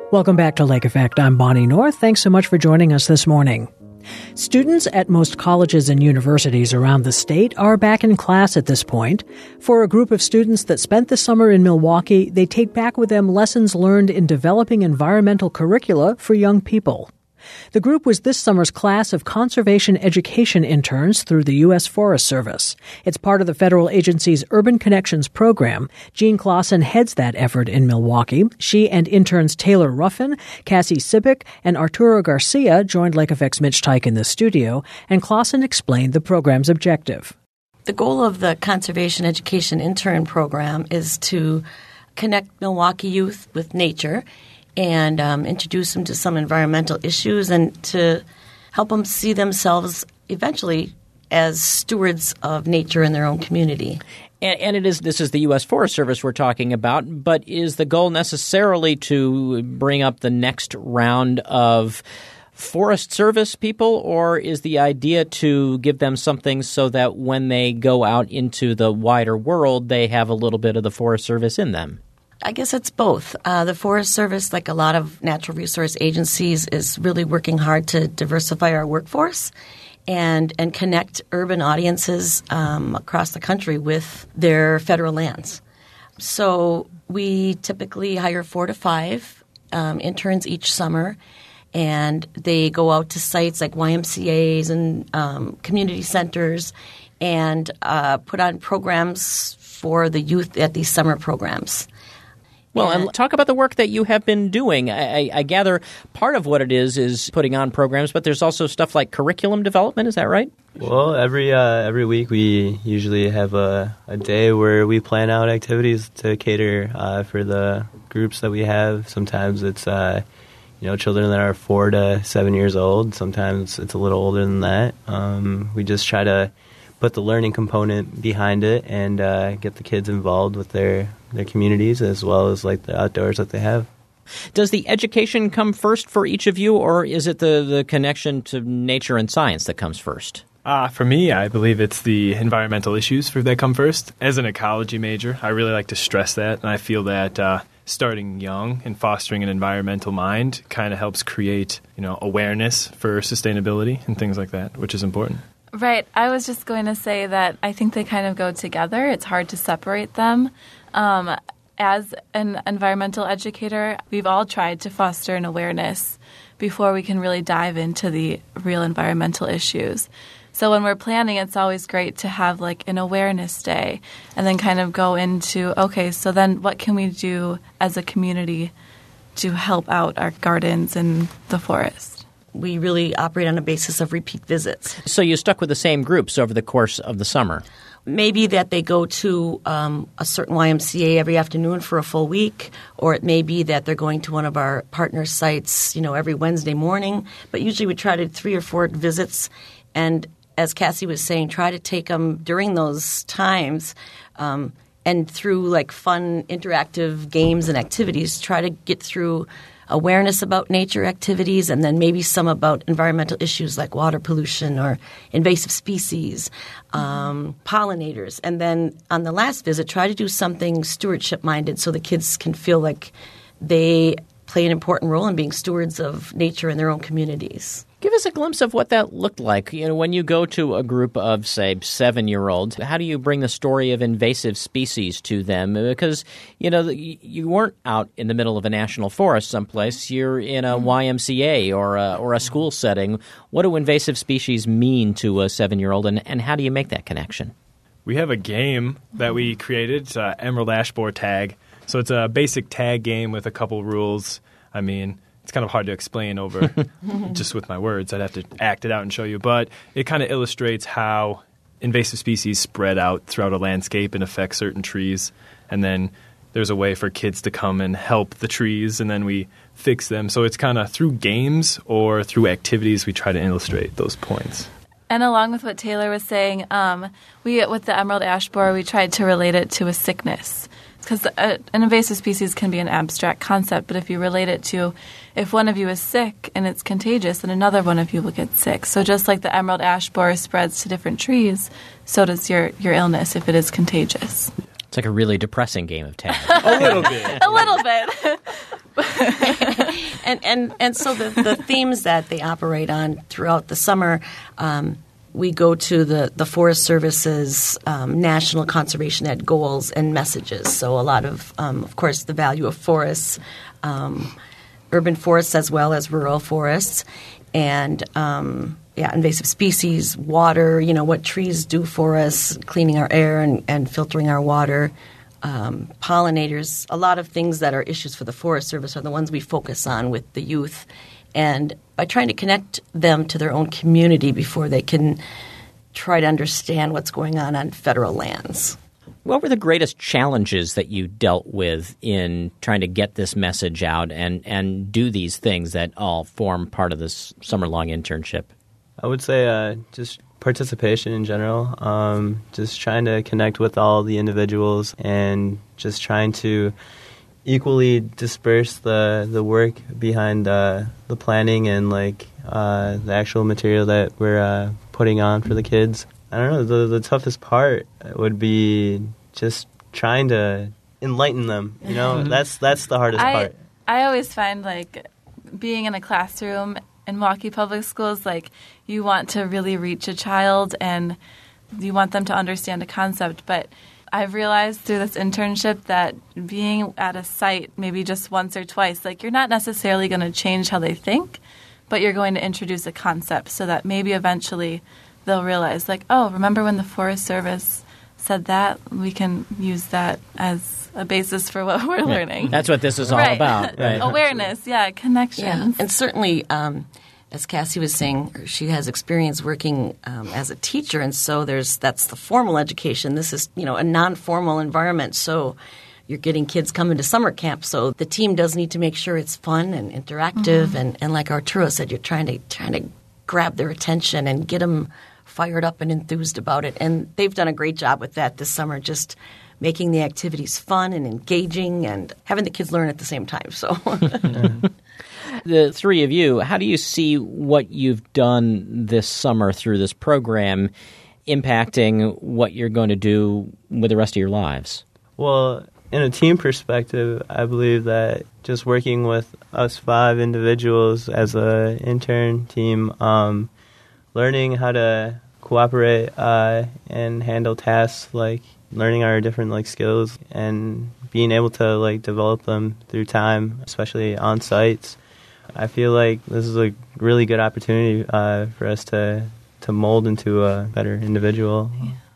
Welcome back to Lake Effect. I'm Bonnie North. Thanks so much for joining us this morning. Students at most colleges and universities around the state are back in class at this point. For a group of students that spent the summer in Milwaukee, they take back with them lessons learned in developing environmental curricula for young people. The group was this summer's class of conservation education interns through the U.S. Forest Service. It's part of the federal agency's Urban Connections program. Jean Clausen heads that effort in Milwaukee. She and interns Taylor Ruffin, Cassie Sibick, and Arturo Garcia joined Lake Effect's Mitch Teich in the studio, and Clausen explained the program's objective. The goal of the Conservation Education Intern Program is to connect Milwaukee youth with nature and introduce them to some environmental issues and to help them see themselves eventually as stewards of nature in their own community. And this is the U.S. Forest Service we're talking about, but is the goal necessarily to bring up the next round of Forest Service people, or is the idea to give them something so that when they go out into the wider world, they have a little bit of the Forest Service in them? I guess it's both. The Forest Service, like a lot of natural resource agencies, is really working hard to diversify our workforce and connect urban audiences across the country with their federal lands. So we typically hire 4 to 5 interns each summer, and they go out to sites like YMCAs and community centers and put on programs for the youth at these summer programs. Well, and talk about the work that you have been doing. I gather part of what it is putting on programs, but there's also stuff like curriculum development. Is that right? Well, every week we usually have a day where we plan out activities to cater for the groups that we have. Sometimes it's children that are 4 to 7 years old. Sometimes it's a little older than that. We just try to put the learning component behind it and get the kids involved with their communities as well as like the outdoors that they have. Does the education come first for each of you, or is it the connection to nature and science that comes first? For me, I believe it's the environmental issues that come first. As an ecology major, I really like to stress that, and I feel that starting young and fostering an environmental mind kind of helps create, awareness for sustainability and things like that, which is important. Right. I was just going to say that I think they kind of go together. It's hard to separate them. As an environmental educator, we've all tried to foster an awareness before we can really dive into the real environmental issues. So when we're planning, it's always great to have like an awareness day and then kind of go into, okay, so then what can we do as a community to help out our gardens and the forest? We really operate on a basis of repeat visits. So you stuck with the same groups over the course of the summer? Maybe that they go to a certain YMCA every afternoon for a full week, or it may be that they're going to one of our partner sites, every Wednesday morning. But usually we try to 3 or 4 visits, and as Cassie was saying, try to take them during those times and through like fun interactive games and activities, try to get through awareness about nature activities and then maybe some about environmental issues like water pollution or invasive species, pollinators. And then on the last visit, try to do something stewardship-minded so the kids can feel like they play an important role in being stewards of nature in their own communities. Give us a glimpse of what that looked like. When you go to a group of, say, 7-year-olds, how do you bring the story of invasive species to them? Because, you weren't out in the middle of a national forest someplace. You're in a YMCA or a school setting. What do invasive species mean to a 7-year-old, and how do you make that connection? We have a game that we created. It's Emerald Ash Borer Tag. So it's a basic tag game with a couple rules. I mean, it's kind of hard to explain over just with my words. I'd have to act it out and show you. But it kind of illustrates how invasive species spread out throughout a landscape and affect certain trees. And then there's a way for kids to come and help the trees, and then we fix them. So it's kind of through games or through activities we try to illustrate those points. And along with what Taylor was saying, with the emerald ash borer, we tried to relate it to a sickness. Because an invasive species can be an abstract concept, but if you relate it to if one of you is sick and it's contagious, then another one of you will get sick. So just like the emerald ash borer spreads to different trees, so does your illness if it is contagious. It's like a really depressing game of tag. A little bit. A little bit. And so the themes that they operate on throughout the summer, we go to the Forest Service's National Conservation Ed goals and messages. So a lot of course, the value of forests, urban forests as well as rural forests, and invasive species, water, what trees do for us, cleaning our air and filtering our water. Pollinators, a lot of things that are issues for the Forest Service are the ones we focus on with the youth. And by trying to connect them to their own community before they can try to understand what's going on federal lands. What were the greatest challenges that you dealt with in trying to get this message out and do these things that all form part of this summer-long internship? I would say just participation in general, just trying to connect with all the individuals and just trying to equally disperse the work behind the planning and the actual material that we're putting on for the kids. I don't know, the toughest part would be just trying to enlighten them, that's the hardest part. I always find being in a classroom in Milwaukee Public Schools, you want to really reach a child and you want them to understand a concept. But I've realized through this internship that being at a site maybe just once or twice, you're not necessarily going to change how they think, but you're going to introduce a concept so that maybe eventually they'll realize, oh, remember when the Forest Service said that? We can use that as a basis for what we're learning. That's what this is all about. Right? Awareness, connections. Yeah. And certainly, as Cassie was saying, she has experience working as a teacher, and so that's the formal education. This is, a non-formal environment, so you're getting kids coming to summer camp. So the team does need to make sure it's fun and interactive, and like Arturo said, you're trying to grab their attention and get them fired up and enthused about it. And they've done a great job with that this summer, just making the activities fun and engaging and having the kids learn at the same time. So, The three of you, how do you see what you've done this summer through this program impacting what you're going to do with the rest of your lives? Well, in a team perspective, I believe that just working with us 5 individuals as an intern team, learning how to cooperate and handle tasks, learning our different skills and being able to develop them through time, especially on sites. I feel like this is a really good opportunity for us to mold into a better individual.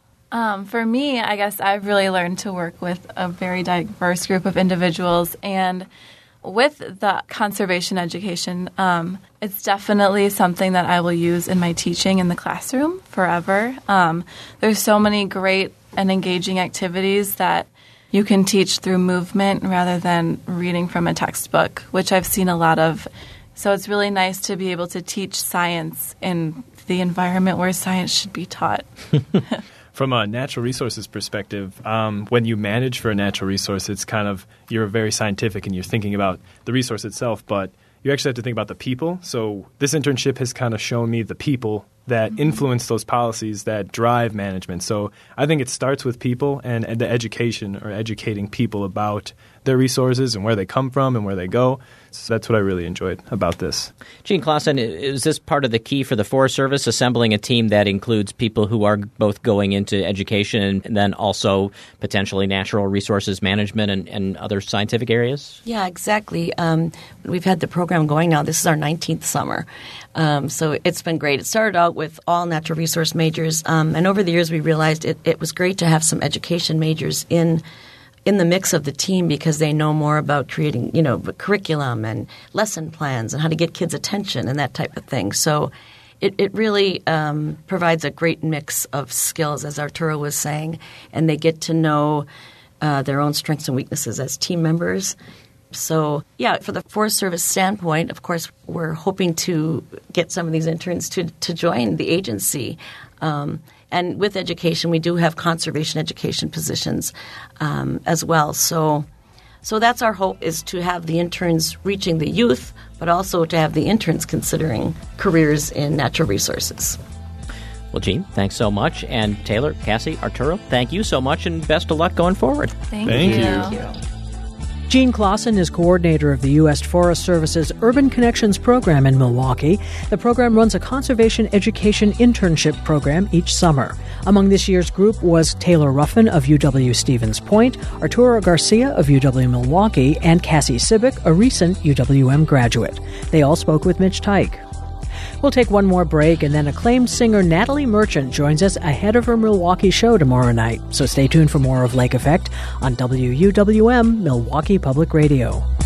For me, I guess I've really learned to work with a very diverse group of individuals, and with the conservation education, it's definitely something that I will use in my teaching in the classroom forever. There's so many great and engaging activities that you can teach through movement rather than reading from a textbook, which I've seen a lot of. So it's really nice to be able to teach science in the environment where science should be taught. From a natural resources perspective, when you manage for a natural resource, it's you're very scientific and you're thinking about the resource itself, but you actually have to think about the people. So this internship has kind of shown me the people that influence those policies that drive management. So I think it starts with people and the education or educating people about their resources and where they come from and where they go. So that's what I really enjoyed about this. Gene Clausen, is this part of the key for the Forest Service, assembling a team that includes people who are both going into education and then also potentially natural resources management and other scientific areas? Yeah, exactly. We've had the program going now. This is our 19th summer. So it's been great. It started out with all natural resource majors, and over the years we realized it was great to have some education majors in the mix of the team because they know more about creating, curriculum and lesson plans and how to get kids' attention and that type of thing. So it really provides a great mix of skills, as Arturo was saying, and they get to know their own strengths and weaknesses as team members. So, yeah, for the Forest Service standpoint, of course, we're hoping to get some of these interns to join the agency. And with education, we do have conservation education positions as well. So that's our hope, is to have the interns reaching the youth, but also to have the interns considering careers in natural resources. Well, Gene, thanks so much. And Taylor, Cassie, Arturo, thank you so much, and best of luck going forward. Thank you. Gene Clausen is coordinator of the U.S. Forest Service's Urban Connections program in Milwaukee. The program runs a conservation education internship program each summer. Among this year's group was Taylor Ruffin of UW-Stevens Point, Arturo Garcia of UW-Milwaukee, and Cassie Sibick, a recent UWM graduate. They all spoke with Mitch Teich. We'll take one more break, and then acclaimed singer Natalie Merchant joins us ahead of her Milwaukee show tomorrow night. So stay tuned for more of Lake Effect on WUWM Milwaukee Public Radio.